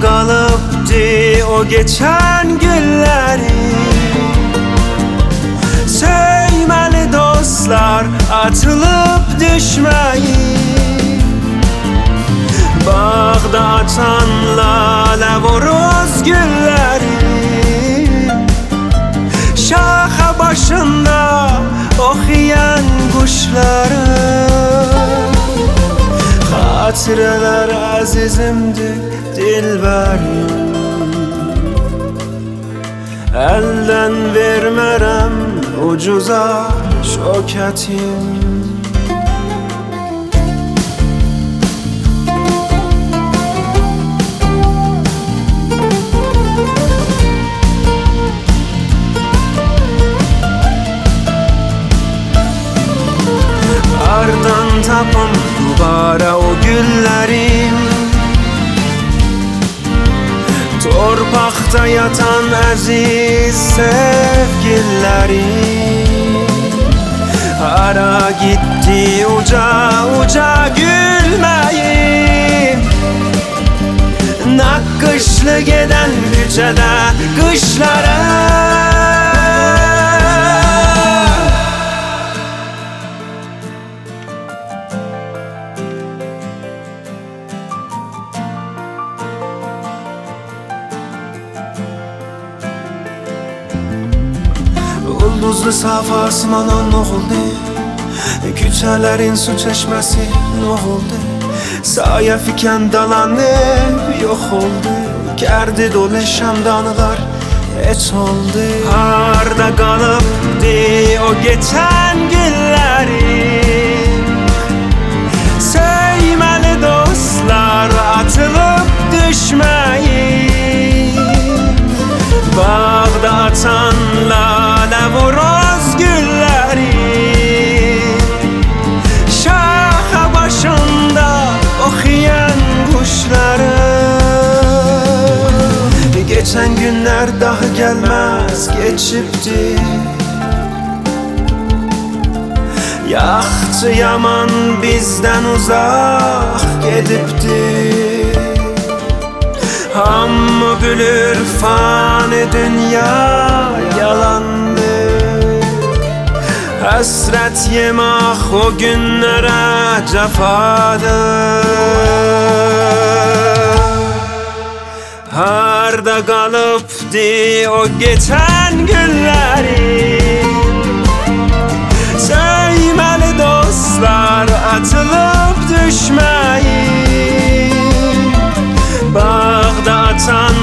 qalıbdı o geçen günlerim. Söyməli dostlar atılıp düşmeyin. Bağda açan lale voroz güllerim. Şaxa başında oxuyan quşlarım. Xatirələr əzizimdir dilbərim. Elden vermərəm ucuza şökətim. Ardan tapım dubara o güllerim. Torpaqda yatan əziz sevgililərim. Hara gitti uca uca gülməyim. Naqqışlı gedən küçədə qışlara. Ulduzlu saf asmana noğuldu. Küçələrin su çeşməsi noğuldu. Saya fiken dalanı yok oldu. Gerdi dolu şamdanılar heç oldu. Harda qalıbdı o geçen günlerim. Söyməli dostlar atılıp düşmeyin. Bağda açan lale voroz güllerim. Şaxa başında oxuyan quşlarım. Geçen günler daha gelmez geçipti. Yaxşı yaman bizden uzak gedipti. Hamı bilir fani dünya yalandı. Həsrət yemək o günlərə cəfadır. Harda qalıbdı o geçen günlərim. Söyməli dostlar atılıp düşməyin. Bağda açan